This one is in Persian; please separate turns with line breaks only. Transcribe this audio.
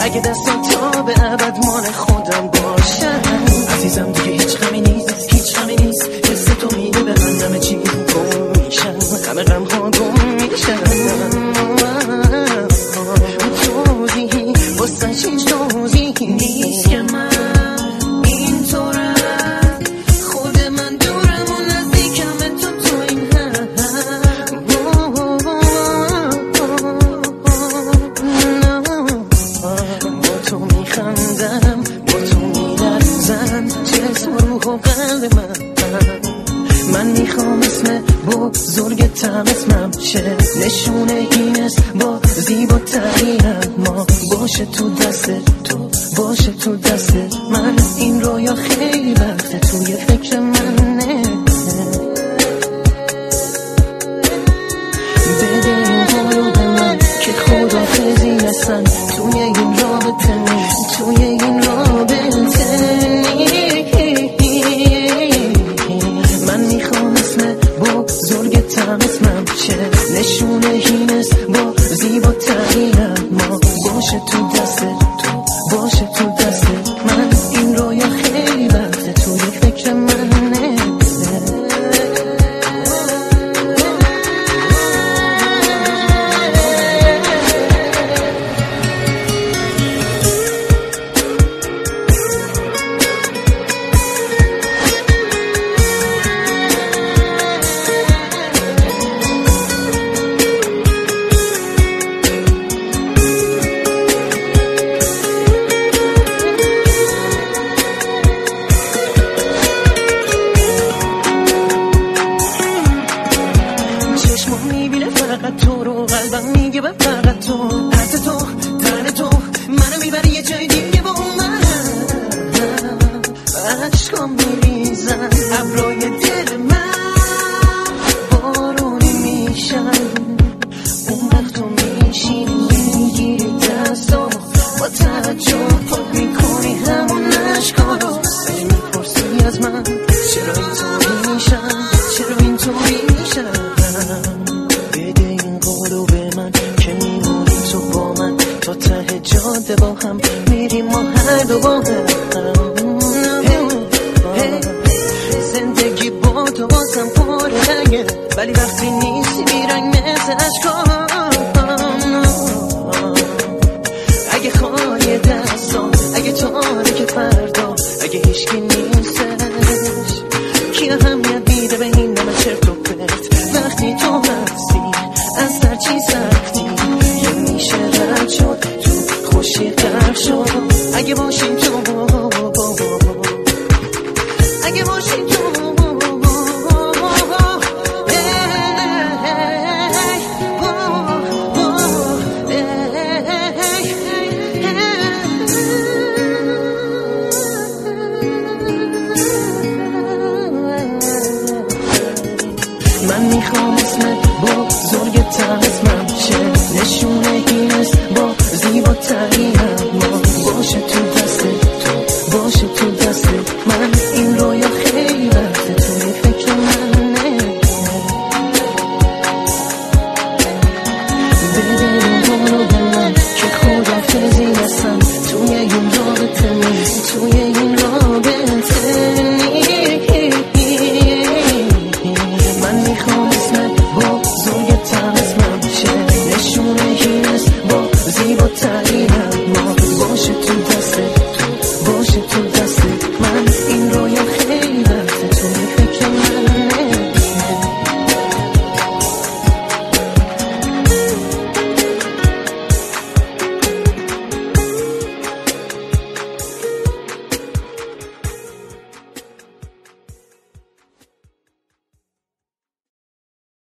اگه دستم تا به ابد مال خودم باشم. عزیزم دیگه هیچ غمی نیست، هیچ غمی نیست، حس تو میده به من همه چی گم میشن، همه غم ها گم میشن. توضیحی واسه هیچ توضیحی نیست که من اینطورم، خود من دورم و نزدیکم تو این هم. با تو میخندم، با تو میلرزم جسم و روح و قلب من میخوام اسم بزرگتم اسمم شه، نشونه این اسم با زیباترین ما باشه تو دست تو، باشه تو دست من. این رویا خیلی وقته توی فکر منه، بده این حالو به من که خداحافظی نسن توی این رابطه، توی این رابطه. من میخوام اسم بزرگتم اسمم شه، نشونه این اسم با زیباترین ما باشه تو دست تو، باشه تو دست من. این رویا خیلی وقته توی فکر منه. فقط تو رو قلبم میگه به فقط تو، حرف تو تن تو منو میبری یه جای دیگه با من. عشقام میریزن ابرای دل من، بارونی میشن اون وقت تو میشینی میگیری دستو، با تعجب پاک میکنی همون عشقا رو. ولی میپرسی از من چرا اینطوری میشن، چرا اینطوری میشن. بده این قولو به من که میمونی تو با من تا ته جاده با هم میریم ما هر دو با هم. زندگی با تو بازم پر رنگه، ولی وقتی نیستی بیرنگ مثل عشقام. اگه خواهی دستان، اگه تاریک فردا، اگه هیچکی نیستش، کی اهمیت میده به این نمه چرت و پرت وقتی تو هستی؟ از هر چی سختی یه میشه رد شد، تو خوشی غرق شد. اگه باشی تو، اگه باشی تو، من میخوام اسم بزرگتم اسمم شه، نشونه این اسم با زیباترین ما باشه تو دست تو، باشه تو دست من.